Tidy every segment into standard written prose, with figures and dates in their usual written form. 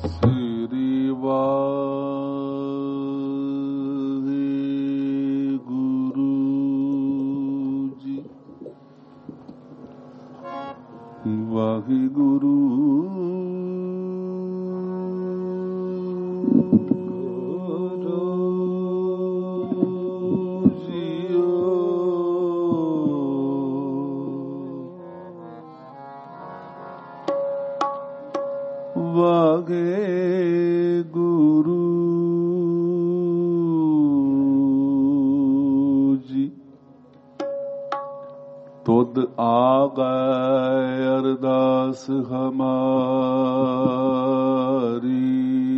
ਸ੍ਰੀ ਵਾਹਿਗੁਰੂ ਜੀ। ਵਾਹਿਗੁਰੂ ਵਾਹਿਗੁਰੂ ਜੀ। ਤੁਧ ਆਗੈ ਅਰਦਾਸ ਹਮਾਰੀ,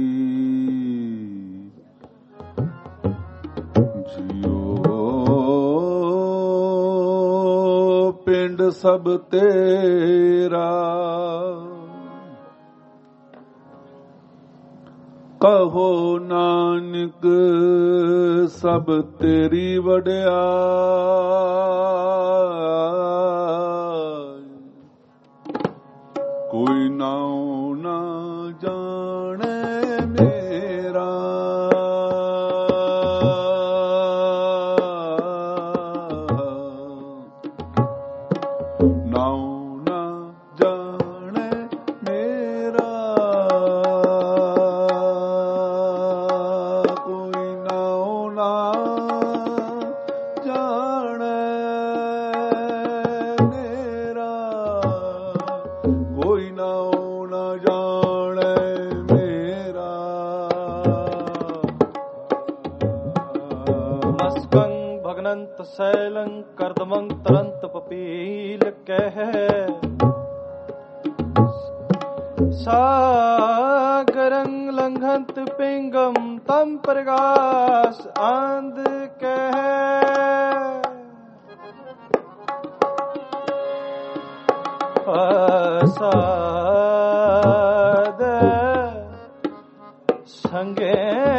ਜਿਉ ਪਿੰਡ ਸਭ ਤੇਰਾ, ਕਹੋ ਨਾਨਕ ਸਭ ਤੇਰੀ ਵਡਿਆਈ। ਕੋਈ ਨਾਉ ਨਾ ਜਾਣੇ ਮੇਰਾ, ਨਾਉ ਨਾ ਜਾਣੇ ਮੇਰਾ, ਸੈਲੰ ਕਰਦਮੰ ਤਰੰਤ ਪਪੀਲ ਕਹਿ, ਸਾਗਰੰ ਲੰਘੰਤ ਪਿੰਗਮ ਤਮ ਪ੍ਰਗਾਸ ਆਂਦ ਕਹਿ। ਸਾਧ ਸੰਗੇ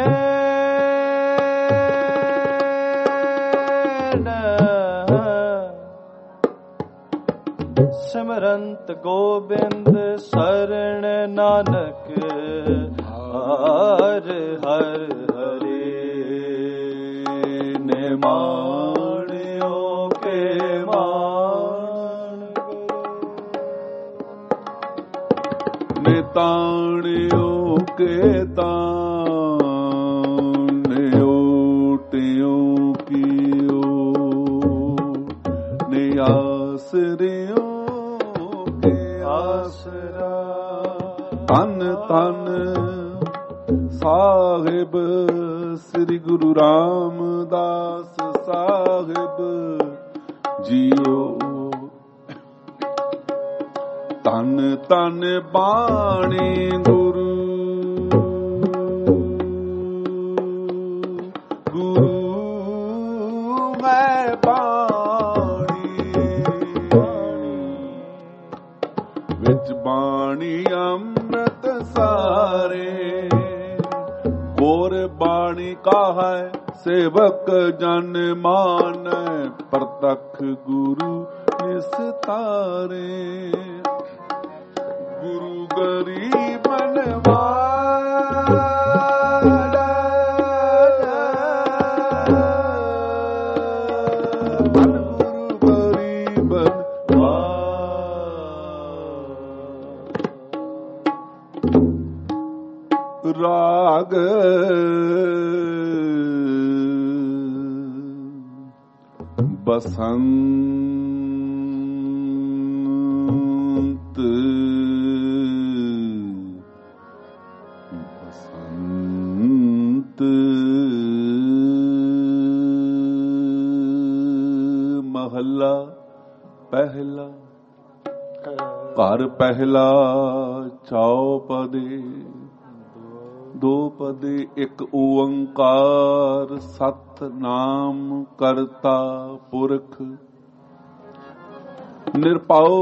ਸਿਮਰੰਤ ਗੋਬਿੰਦ ਸਰਣ ਨਾਨਕ, ਹਰ ਹਰ ਹਰੇ ਨੇ ਮਾਣਿਓ ਕੇ ਮਾਣ, ਨੇ ਤਾਣਿਓ ਕੇ ਤਾਣ, ਨੇ ਓਟਿਓ ਕੀਓ, ਨੇ ਆਸਰਿਓ ਆਸਰਾ। ਧੰਨ ਧੰਨ ਸਾਹਿਬ ਸ੍ਰੀ ਗੁਰੂ ਰਾਮਦਾਸ ਸਾਹਿਬ ਜੀਓ। ਧੰਨ ਧੰਨ ਬਾਣੀ ਗੁਰੂ, ਗੁਰੂ ਮੈਂ ਵਿੱਚ ਬਾਣੀ ਅੰਮ੍ਰਿਤ ਸਾਰੇ, ਗੋਰ ਬਾਣੀ ਕਾਹੈ ਸੇਵਕ ਜਨ ਮਾਨੈ, ਪ੍ਰਤੱਖ ਗੁਰੂ ਨਿਸਤਾਰੇ। ਗੁਰੂ ਗਰੀਬਨ ਵਾਲਾ, ਰਾਗ ਬਸੰਤ, ਬਸੰਤ ਮਹੱਲਾ ਪਹਿਲਾ। ਘਰ ਪਹਿਲਾ ਚੌਪਦੇ, ਦੋ ਪਦੇ ਇੱਕ ਓੰਕਾਰ, ਸਤਿਨਾਮ ਕਰਤਾ ਪੁਰਖ, ਨਿਰਭਉ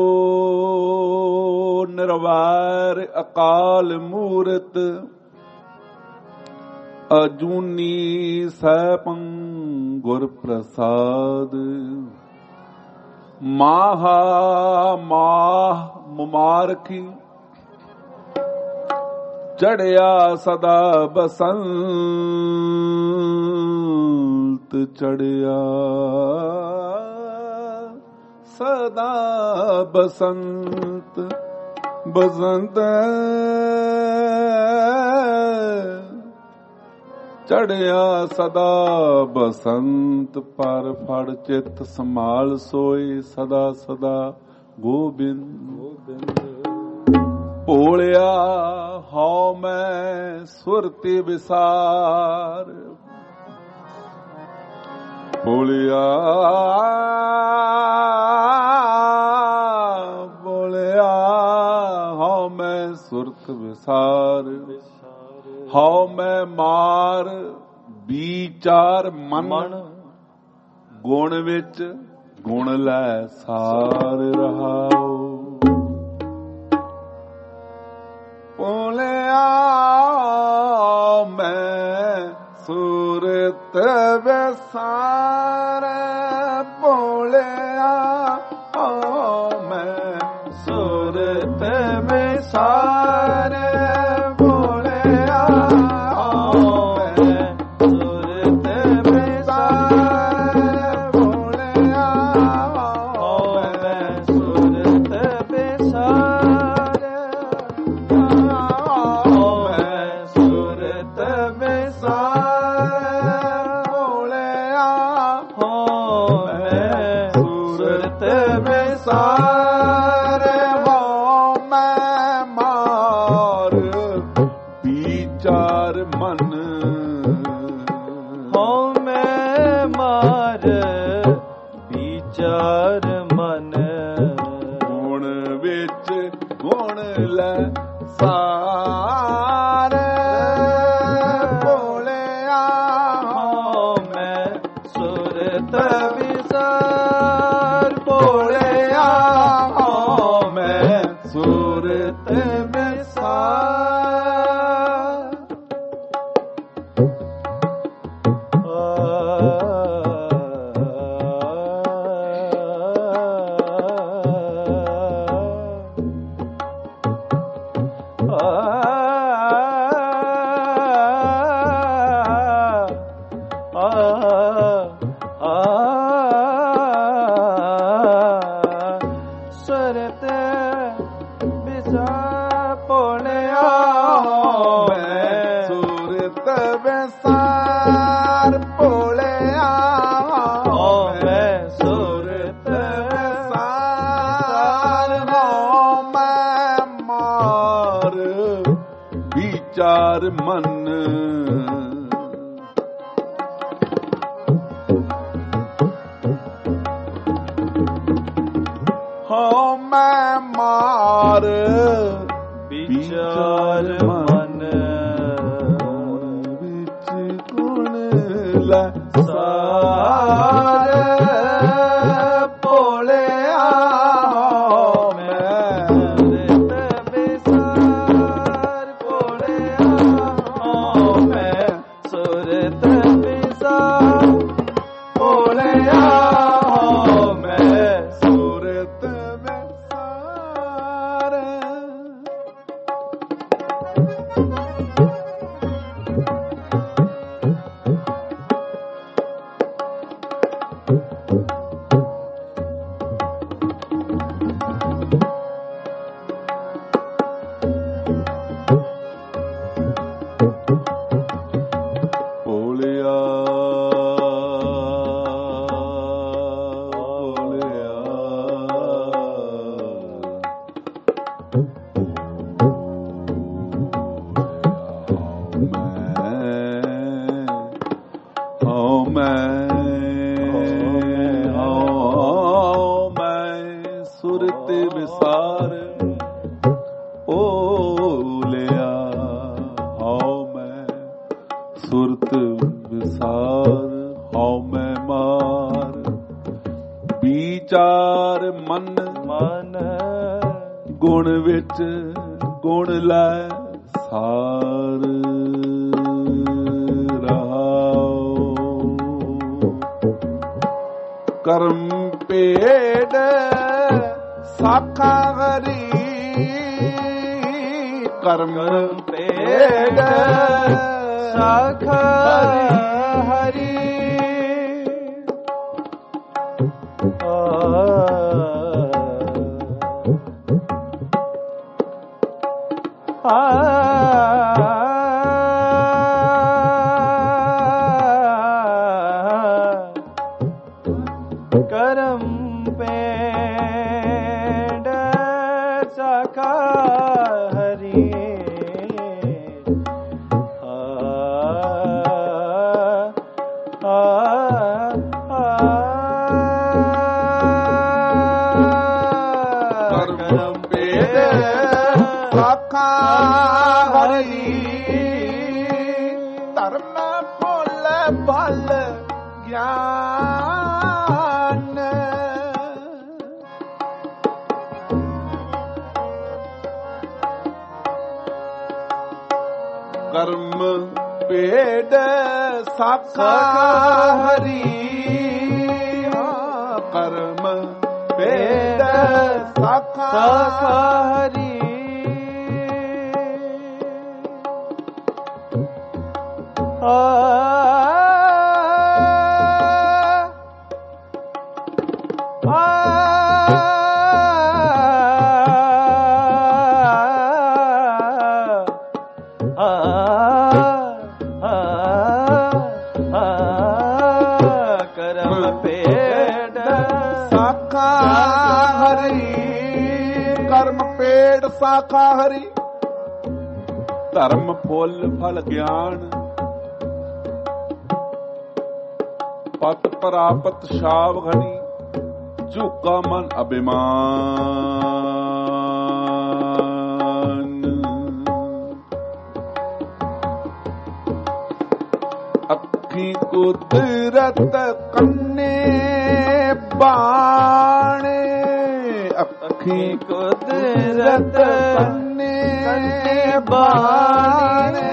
ਨਿਰਵੈਰ ਅਕਾਲ ਮੂਰਤ, ਅਜੂਨੀ ਸੈਭੰ ਗੁਰ ਪ੍ਰਸਾਦ। ਮਾਹਾ ਮਾਹ ਮੁਮਾਰਖੀ ਚੜਿਆ ਸਦਾ ਬਸੰਤ ਚੜਿਆ ਸਦਾ ਬਸੰਤ ਬਸੰਤ ਚੜਿਆ ਸਦਾ ਬਸੰਤ ਪਰ ਫੜ ਚਿੱਤ ਸੰਭਾਲ ਸੋਏ ਸਦਾ ਸਦਾ ਗੋਬਿੰਦ ਭੋਲਿਆ ਹਉ ਮੈਂ ਸੁਰਤੀ ਵਿਸਾਰ ਭੋਲਿਆ ਭੋਲਿਆ ਹਉ ਮੈਂ ਸੁਰਤ ਵਿਸਾਰ ਹਉ ਮੈਂ ਮਾਰ ਵਿਚਾਰ ਮਨ ਗੁਣ ਵਿੱਚ ਗੁਣ ਲੈ ਸਾਰ ਰਹਾਉ ਭੋਲਿਆ ਮੈਂ ਸੁਰਤ ਵਿਸਾਰ ਭੋਲਿਆ ਮੈਂ ਸੁਰਤ ਵਿਸਾਰ ਕਰਮ ਭੇਡ ਸਾਖਾ ਹਰੀ ਕਰਮ ਪੇਂਡ ਸਾਖਾ ਹਰੀ ਕਰਮ ਭੇਦ ਸਾਖਾ ਹਰੀ ਧਰਮ ਭੁੱਲ ਭਲ ਗਿਆਨ ਕਰਮ ਭੇਦ ਸਾਖਾ ਹਰੀ ਕਰਮ ਭੇਦ ਸਾਖਾ ਹਰੀ ਕਰਮ ਪੇੜ ਸਾਖਾ ਹਰੀ ਕਰਮ ਪੇੜ ਸਾਖਾ ਹਰੀ ਧਰਮ ਫੁੱਲ ਫਲ ਗਿਆਨ ਪਤ ਪ੍ਰਾਪਤ ਸ਼ਾਵ ਘਣੀ ਝੁਕਾ ਮਨ ਅਭਿਮਾਨ ਅੱਖੀ ਕੁਦਰਤ ਕੰਨੇ ਬਾਣੇ ਅੱਖੀ ਕੁਦਰਤ ਕੰਨੇ ਬਾਣੇ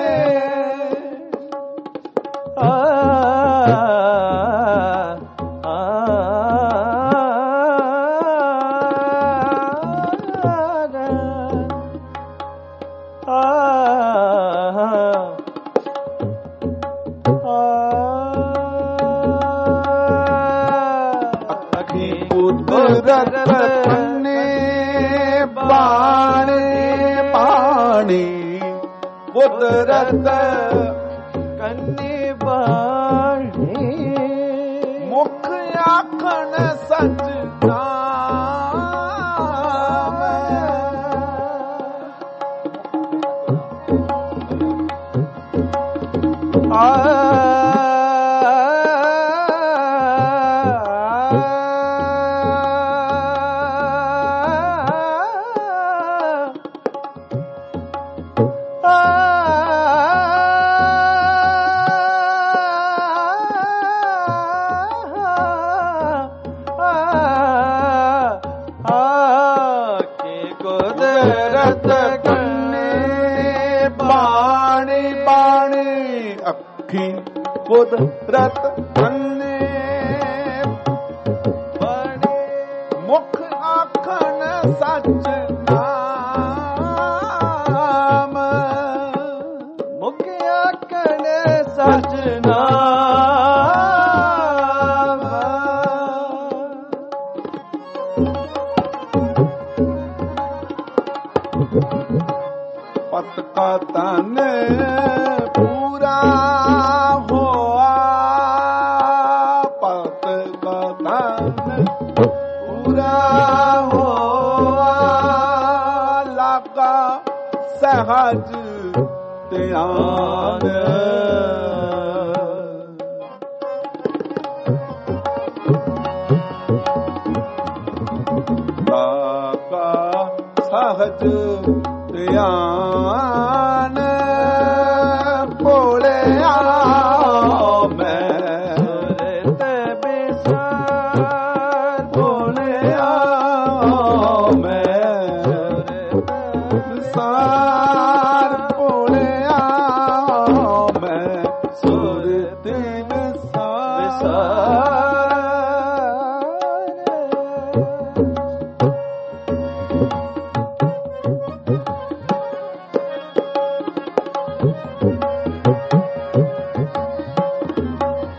ਕੁਦਰਤ ਕੰਨੇ ਬਾਣੇ ਬਾਣੀ ਕੁਦਰਤ ਕੰਨੇ ਬਾਣੀ ਮੁਖ ਆਖਣ ਸਚ ਨਾਮ ਕੁਦਰਤ ਕੰਨੇ ਬਾਣੀ ਬਾਣੀ ਅੱਖੀ ਕੁਦਰਤ ਕੰਨੇ ਬਾਣੀ ਮੁਖ ਆਖਣ ਸਚ ਨਾਮ ਮੁਖ ਆਖਣ ਸਚ ਨਾਮ ਪਤ ਕਾ ਤਨ ਪੂਰਾ ਹੋਆ ਪਤ ਕਾ ਤਨ ਪੂਰਾ ਹੋਆ ਲਾਗਾ ਸਹਜ ਧਿਆਨ ਲਾਗਾ ਸਹਜ ਧਿਆਨ ਭੋਲਿਆ ਮੈਂ ਤੇ ਬਿਸਾਰ ਭੋਲਿਆ ਮੈਂ ਸਾਰ ਭੋਲਿਆ ਮੈਂ ਸੁਰਤ ਵਿਸਾਰ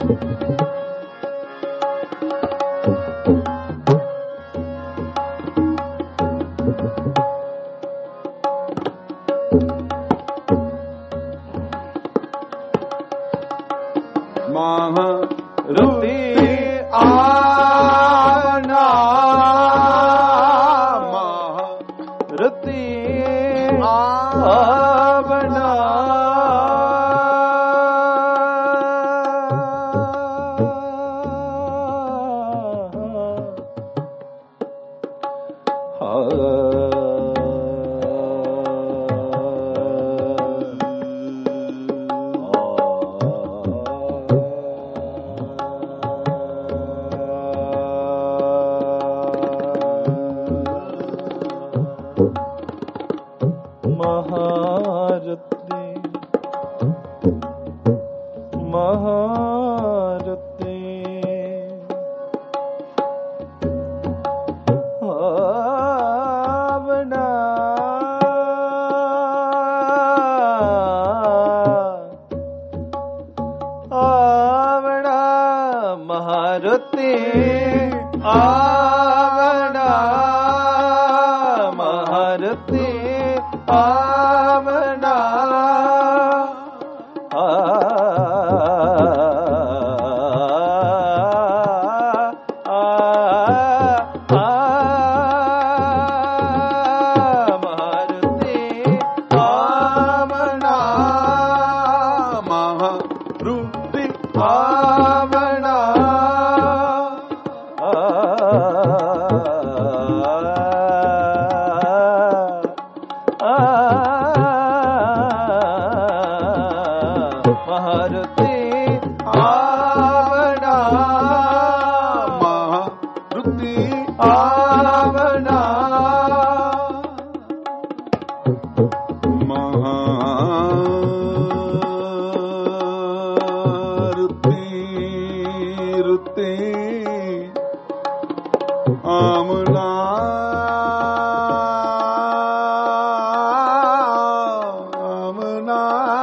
महारुति आना महारुति आवना महारुति महारुति आवना आवना महारुति आवना महारुति आवना महारुति आवना महारुति आवना महारुति आवना महारुति आवना महारुति रुति आमना आमना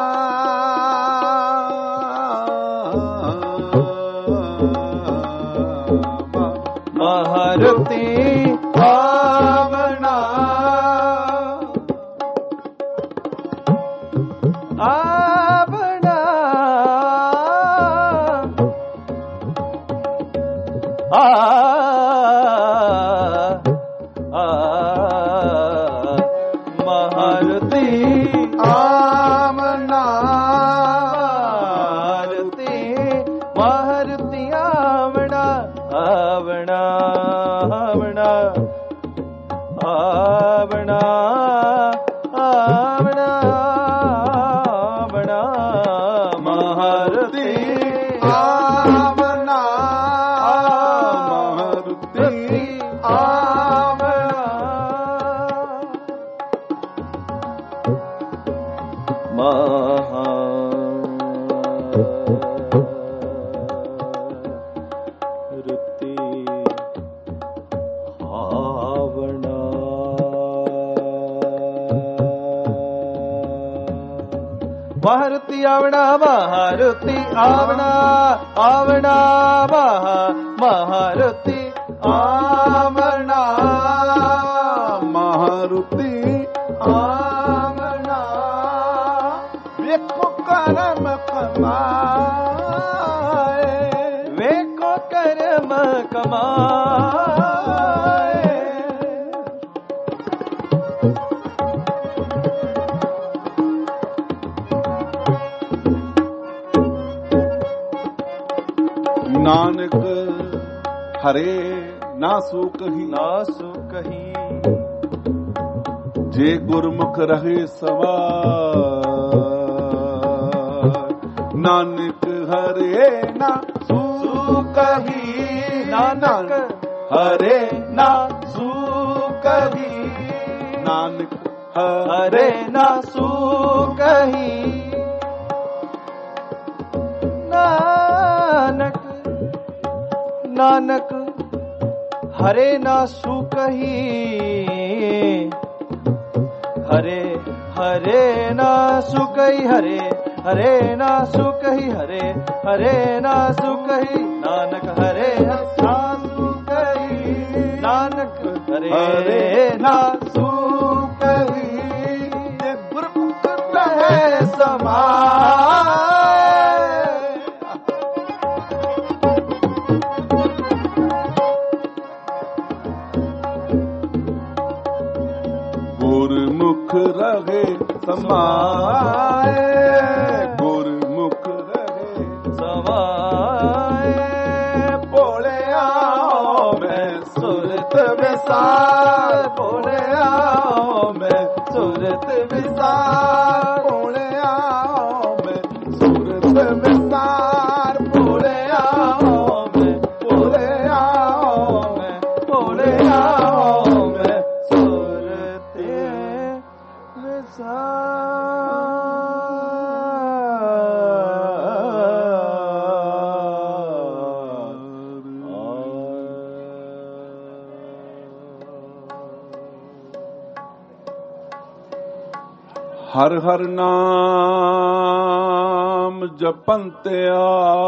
महारुति आवना आवना महारुति आमना महारुति महारुति आवना आवना आवना आवना आवना आवना महारुति आमना महारुति आवना महारुति आवना महारुति आवना महारुति आवना आवना महारुति आवना महारुति आवना देखो कर्म कमाए वे को कर्म कमाए नानक हरे ना सुकही नासु कही जे गुरमुख रहे सवार नानक हरे ना सुकही नानक हरे ना सु कही नानक हरे ना सु कही नानक नानक हरे ना सु कही हरे हरे ना सु कही हरे हरे ना सुकही हरे हरे ना सुकही नानक हरे ना सुकही नानक हरे हरे ना सुकही गुरमुख रहे समाए। गुरमुख रहे समाए गुरमुख रहे समाए भोले आओ मैं सुरत विसार भोले आओ मैं सुरत विसार भोले आओ मैं सुरत विसार भोले आओ मैं भोले आओ मैं भोले आओ मैं हर हर नाम जपंत्या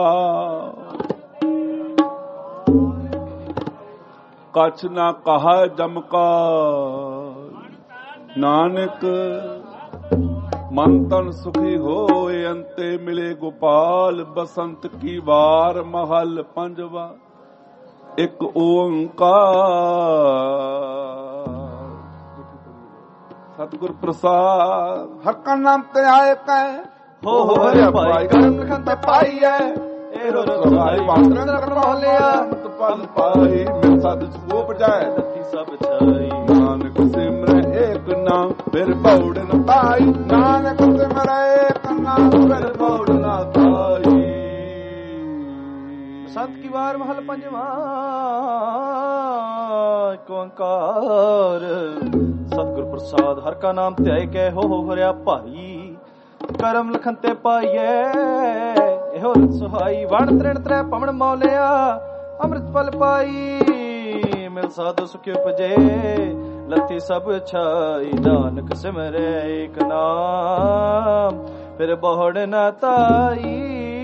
कछ ना कहा जमका नानक मन तन सुखी होए अंते मिले गोपाल बसंत की वार महल पंजवा एक ओंकार सतगुर प्रसाद हर का नाम ते आए कै हो हरे भाई करम लिखन ते पाई है एरो भाई पात्रन कर लिया मत पल पाई मेरे साथ वो बजाए धरती सब छाई नानक सिमरे एक नाम फिर पौड़ न पाई नानक सिमरे एक नाम फिर पौड़ न पाई संत की वार महल पंजवा ओंकार सतगुर प्रसाद हर का नाम त्याय कै हो हरिया भाई करम लखन ते पाइए एहो रत सुहाई वण त्रिण त्रै पवण मौलिया अमृत पल पाई मिल साधु सुख उपजे लथी सब छाई नानक सिमरे एक नाम फिर बहुड़ न ताई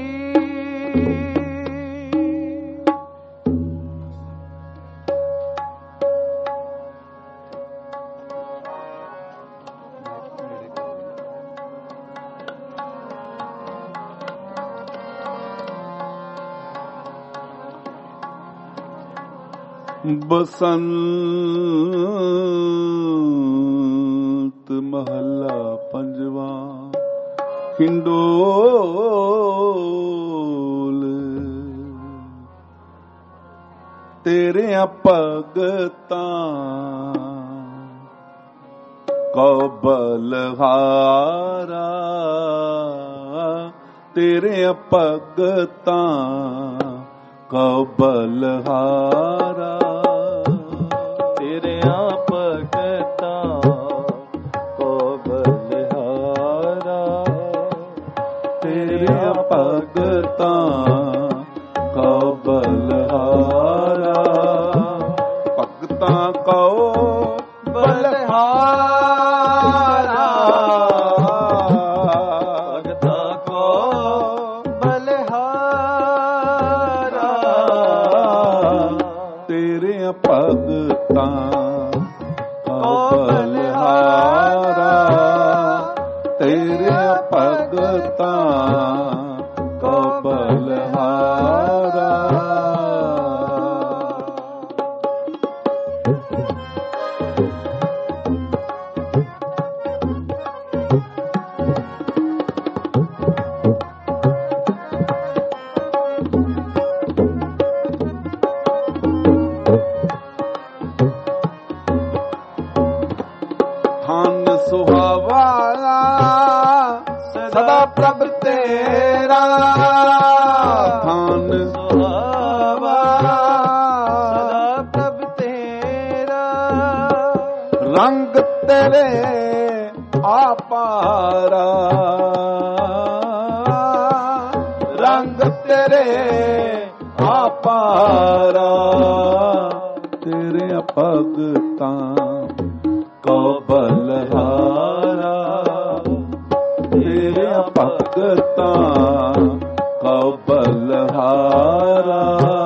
बसंत महला पंजवा हिंडोल तेरे भगतां को बलहारा तेरे भगतां को बलहारा तेरे भगतां को बलहारा तेरे भगतां को बलहारा भगतां को बलहारा भगतां को बलहारा तेरे भगतां को बलहारा तेरे भगतां को बलहारा धन सुहावाला सदा प्रभ तेरा धन सुहावा सदा प्रभ तेरा रंग तेरे आपारा रंग तेरे आपारा तेरे भगतां को बलहारा तेरे भगतां ਭਗਤਾਂ ਕਉ ਬਲਹਾਰਾ।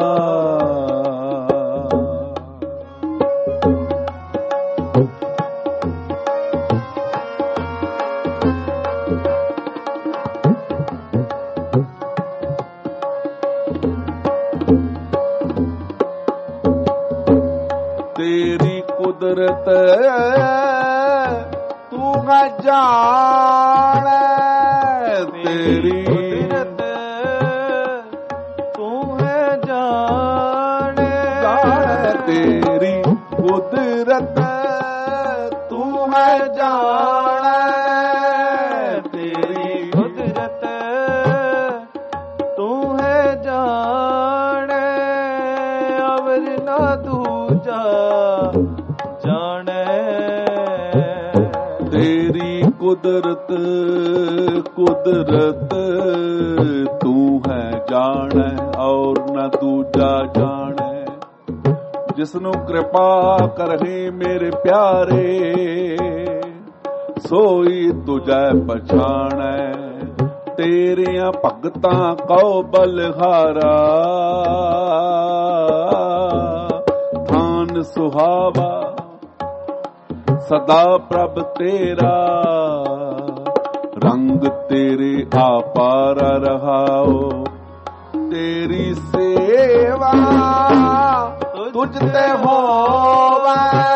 ਤੇਰੀ ਕੁਦਰਤ ਤੂੰ ਹੈ ਜਾਣੈ, ਤੇਰੀ ਕੁਦਰਤ ਤੂੰ ਹੈ ਜਾਣੈ, ਤੇਰੀ ਕੁਦਰਤ ਤੂੰ ਹੈ ਜਾਣੈ, ਤੇਰੀ ਕੁਦਰਤ ਤੂੰ ਹੈ ਜਾਣੈ, ਅਵਰ ਨਾ ਦੂਜਾ ਜਾਣੈ। ਤੇਰੀ ਕੁਦਰਤ ਕੁਦਰਤ ਤੂੰ ਹੈ ਜਾਣੈ, ਔਰ ਨ ਦੂਜਾ ਜਾਣੈ। ਜਿਸਨੂੰ ਕਿਰਪਾ ਕਰਹੀ ਮੇਰੇ ਪਿਆਰੇ, ਸੋਈ ਤੁਝੈ ਪਛਾਣੈ। ਤੇਰੀਆਂ ਭਗਤਾਂ ਕਉ ਬਲਹਾਰਾ, ਥਾਨ ਸੁਹਾਵਾ ਸਦਾ ਪ੍ਰਭ ਤੇਰਾ। ਰੰਗ ਤੇਰੇ ਆਪਾਰਾ ਰਹਾਓ, ਤੇਰੀ ਸੇਵਾ ਤੁਝ ਤੇ ਹੋਵੈ,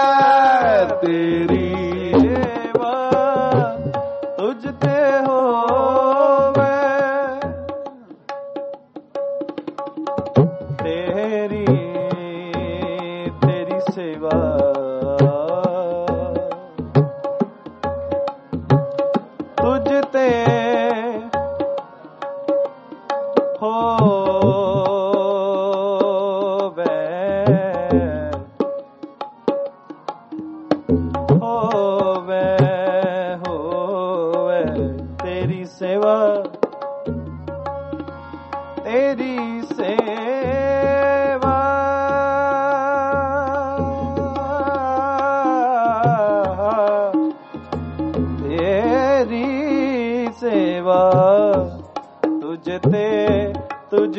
ਤੇਰੀ ਸੇਵਾ ਤੁਝ ਤੇ ਹੋਵੈ, ਤੇਰੀ ਸੇਵਾ ਤੁਝ ਤੇ ਹੋਵੈ, ਹੋਵੈ ਤੇਰੀ ਸੇਵਾ, ਤੇਰੀ ਸੇਵਾ ਤੇਰੀ ਸੇਵਾ ਤੁਝ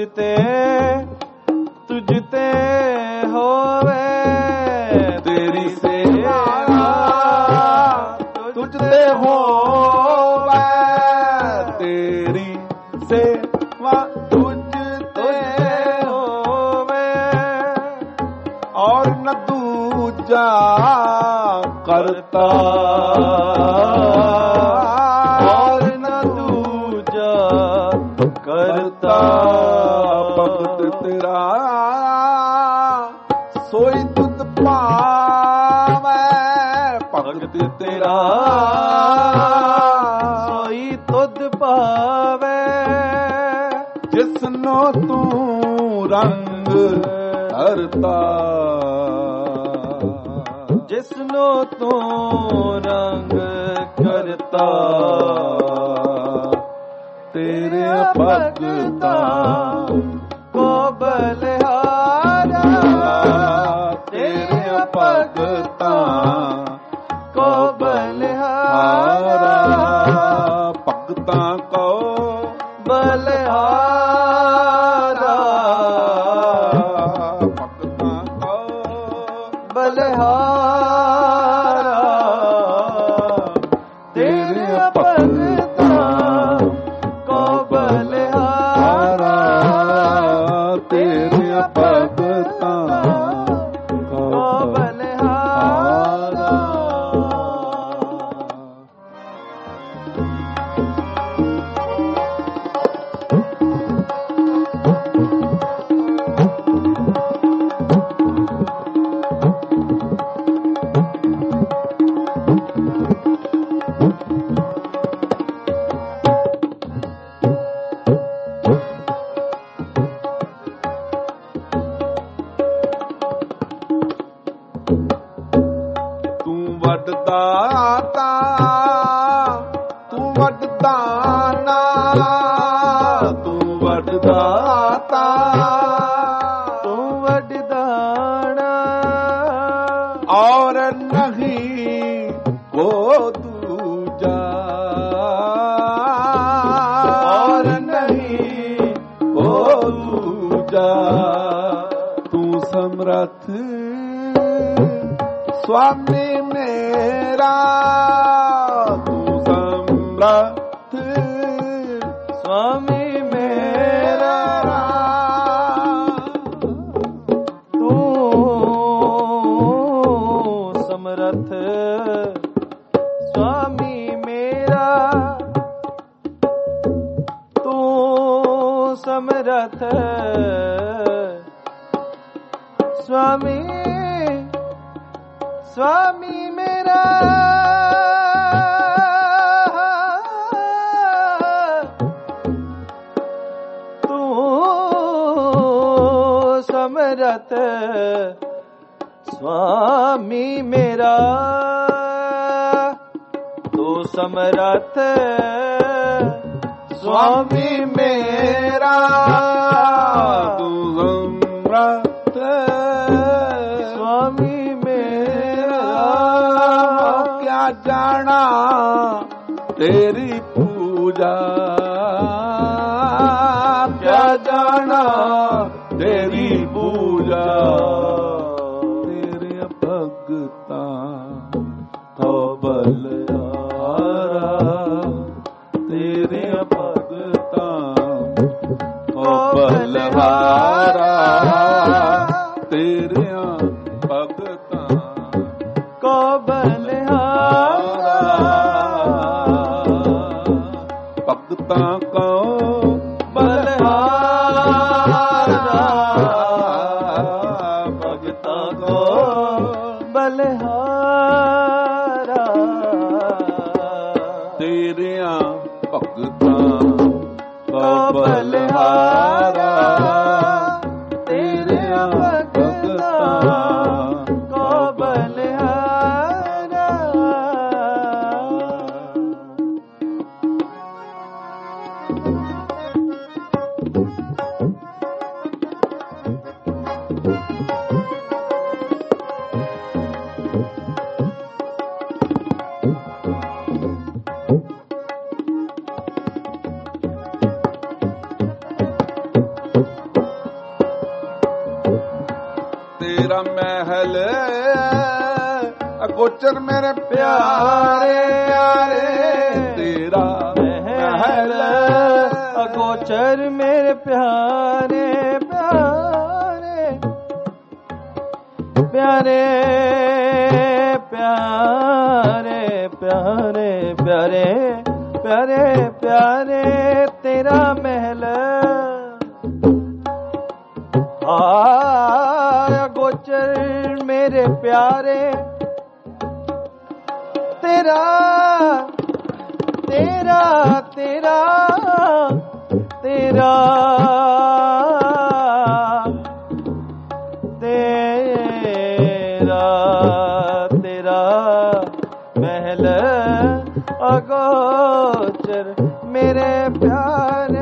ਤੇ ਹੋਵੇ, ਤੇਰੀ ਸੇਵਾ ਤੁਝ ਤੇ ਹੋਵੇ, ਤੇਰੀ ਸੇਵਾ ਤੁਝ ਤੇ ਹੋਵੇ, ਔਰ ਨ ਦੂਜਾ ਕਰਤਾ, ਔਰ ਨ ਦੂਜਾ ਕਰਤਾ। ਭਗਤ ਤੇਰਾ ਸੋਈ ਤੁਧ ਭਾਵੈ, ਭਗਤ ਤੇਰਾ ਸੋਈ ਤੁਧ ਭਾਵੈ, ਜਿਸਨੋ ਤੂੰ ਰੰਗ ਧਰਤਾ, ਜਿਸਨੋ ਤੂੰ ਰੰਗ ਕਰਤਾ। ਤੇਰੇ ਭਗਤਾਂ ਕੋ ਬਲਿਹਾਰਾ, ਤੇਰੇ ਭਗਤਾਂ ਕੋ ਬਲਿਹਾਰਾ, ਭਗਤਾਂ ਕੋ ਬਲਿਹਾਰਾ, ਭਗਤਾਂ ਕੋ ਬਲਿਹਾਰਾ, ਤੇਰੇ ਭਗਤਾਂ ਕੋ ਬਲਿਹਾਰਾ, ਤੇਰੇ ਭਗਤਾਂ ਕੋ ਬਲਿਹਾਰਾ। ਤੂੰ ਵੱਡ ਦਾਤਾ, ਤੂੰ ਵੱਡ ਦਾਨਾ, ਤੂੰ ਵੱਡ ਦਾਤਾ, ਤੂੰ ਵੱਡ ਦਾਣਾ, ਔਰ ਨਹੀਂ ਕੋ ਦੂਜਾ, ਪੂਜਾ ਤੂੰ ਸਮਰੱਥ ਸੁਆਮੀ ਮੇਰਾ ਤੂੰ ਸਮਰੱਥ ਸੁਆਮੀ ਮੇਰਾ ਤੂੰ ਸਮਰੱਥ ਸੁਆਮੀ ਮੇਰਾ ਤੂੰ ਸਮਰੱਥ ਸੁਆਮੀ ਸੁਆਮੀ ਮੇਰਾ ਤੂੰ ਸਮਰੱਥ ਸੁਆਮੀ ਮੇਰਾ ਤੂੰ ਸਮਰੱਥ ਸੁਆਮੀ ਮੇਰਾ ਤੂੰ ਸਮਰੱਥ ਸੁਆਮੀ ਮੇਰਾ ਕਿਆ ਜਾਣਾ ਤੇਰੀ ਪੂਜਾ ਕਿਆ ਜਾਣਾ ਤੇਰੀ ਪੂਜਾ ਤੇਰੇ ਭਗਤਾਂ ਤੋਂ ਬਲਿਹਾਰਾ ਤੇਰੇ ਭਗਤਾਂ ਤੋਂ ਬਲਿਹਾਰਾ ਤੇਰਿਆਂ ਭਗਤਾਂ ਕੋ ਬਲਿਹਾਰਾ ਭਗਤਾਂ ਕੋ ਬਲਿਹਾਰਾ ਭਗਤਾਂ ਕੋ ਬਲਿਹਾਰਾ ਤੇਰਿਆਂ ਭਗਤਾਂ ਕੋ ਬਲਿਹਾਰਾ ਤੇਰਿਆਂ ਭਗਤਾਂ ਕੋ ਬਲਿਹਾਰਾ ਤੇਰਾ ਮਹਿਲ ਅਗੋਚਰ ਮੇਰੇ ਪਿਆਰੇ ਪਿਆਰੇ ਤੇਰਾ ਮਹਿਲ ਅਗੋਚਰ ਮੇਰੇ ਪਿਆਰੇ ਪਿਆਰੇ ਪਿਆਰੇ ਪਿਆਰੇ ਪਿਆਰੇ ਪਿਆਰੇ ਪਿਆਰੇ ਪਿਆਰੇ ਤੇਰਾ ਮਹਿਲ ਗੋਚਰ ਮੇਰੇ ਪਿਆਰੇ ਤੇਰਾ ਤੇਰਾ ਤੇਰਾ ਤੇਰਾ ਤੇਰਾ ਤੇਰਾ ਮਹਿਲ ਅਗੋਚਰ ਮੇਰੇ ਪਿਆਰੇ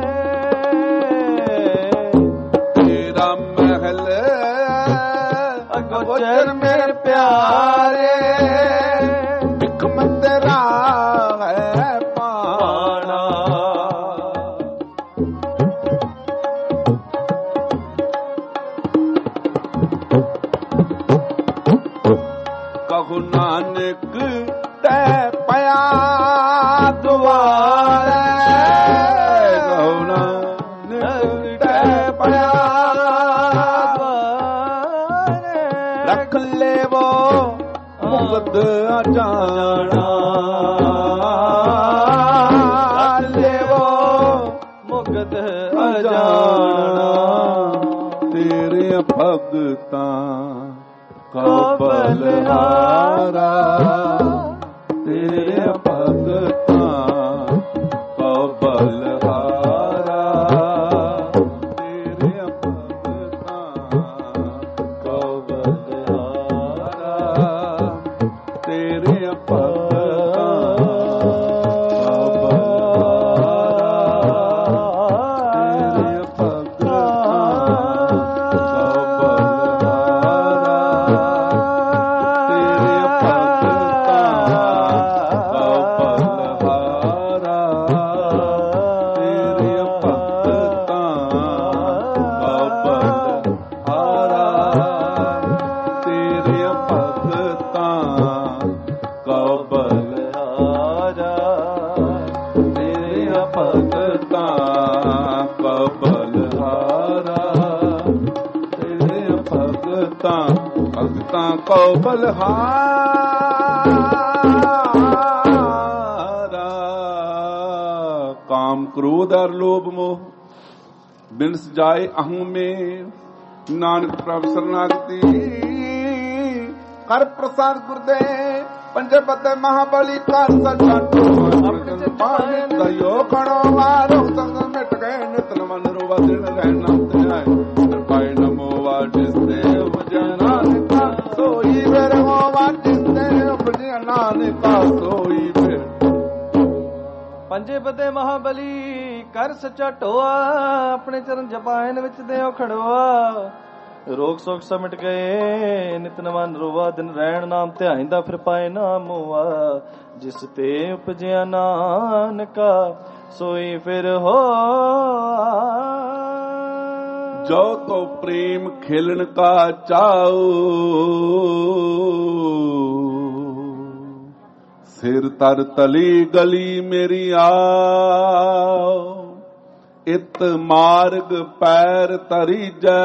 ਅਗੋਚਰ ਮੇਰੇ ਪਿਆਰੇ ਇੱਕ ਮੰਦਰਾ ਹੈ ਪਾਣਾ ਕਹੂ ਨਾਨਕ ਤੈ ਪਿਆ ਦੁਆਰੇ ਕਹੂ ਨਾਨਕ ਤੈ ਪਿਆ ਰੱਖ ਲੇਵੋ ਮੁਕਤ ਜਾਣਾ ਲੇਵੋ ਮੁਕਤ ਜਾਣਾ ਤੇਰੇ ਭਗਤਾਂ ਕੋ ਬਲਿਹਾਰਾ ਤੇਰੇ ਭਗਤਾਂ ਕੋ ਬਲਿਹਾਰਾ ਤੇਰੇ ਭਗਤਾਂ ਕੋ ਬਲਿਹਾਰਾ ਤੇਰੇ ਭਗਤਾਂ ਕੋ ਤਾਂ ਭਗਤਾਂ ਕੋ ਬਲਹਾਰਾ। ਕਾਮ ਕ੍ਰੋਧ ਅਰ ਲੋਭ ਮੋਹ ਬਿਨਸ ਜਾਏ ਅਹੰ ਮੇ, ਨਾਨਕ ਪ੍ਰਭ ਸਰਨਾਗਤੀ ਕਰ ਪ੍ਰਸਾਦ ਗੁਰਦੇ। ਪੰਜੇ ਪਤੇ ਮਹਾਬਲੀ ਕਰ ਸੱਚਾ ਪਾਏ ਦਇਓ ਖਣੋ ਮਾਰੋ ਸੰਗ ਮਿਟ ਗਏ। ਨਿਤਨ ਮਨ ਰੋਵਾ ਦਿਨ ਰਹਿਣਾ ਧਿਆਏ ਪਾਏ ਨਮੋ ਵਾਜਿਸ ਤੇ ਉਪਜਿਆ ਨਾਨਕਾ ਸੋਈ ਫਿਰ ਹੋ ਵਾਜਿਸ ਤੇ ਉਪਜਿਆ ਨਾਨਕਾ ਸੋਈ ਫਿਰ। ਪੰਜੇ ਪਤੇ ਮਹਾਬਲੀ ਕਰ ਸੱਚਾ ਢੋਆ, ਆਪਣੇ ਚਰਨ ਜਪਾਇਨ ਵਿੱਚ ਦਿਓ ਖੜੋਆ। ਰੋਗ ਸੋਗ ਸਮਟ ਗਏ ਨਿਤਨ ਮਨ ਰੋਵਾ ਦਿਨ ਰਹਿਣ ਨਾਮ ਧਿਆਇਂਦਾ ਫਿਰ ਪਾਏ ਨਾ ਮੋਆ। ਜਿਸ ਤੇ ਉਪਜਿਆ ਨਾਨਕਾ ਸੋਈ ਫਿਰ ਹੋਆ। ਜੋ ਤੋ ਪ੍ਰੇਮ ਖੇਲਣ ਕਾ ਚਾਓ, ਸਿਰ ਤਰ ਤਲੀ ਗਲੀ ਮੇਰੀ ਆਓ। ਇਤ ਮਾਰਗ ਪੈਰ ਤਰੀਜੈ,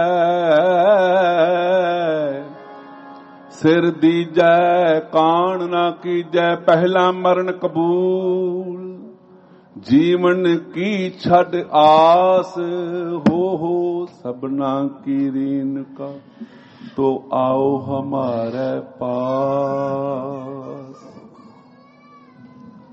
ਸਿਰ ਦੀਜੈ ਕਾਣ ਨਾ ਕੀਜੈ। ਪਹਿਲਾ ਮਰਨ ਕਬੂਲ, ਜੀਵਨ ਕੀ ਛੱਡ ਆਸ। ਹੋ ਸਭਨਾ ਕੀ ਰੀਨ ਕਾ, ਤੋ ਆਓ ਹਮਾਰੇ ਪਾਸ।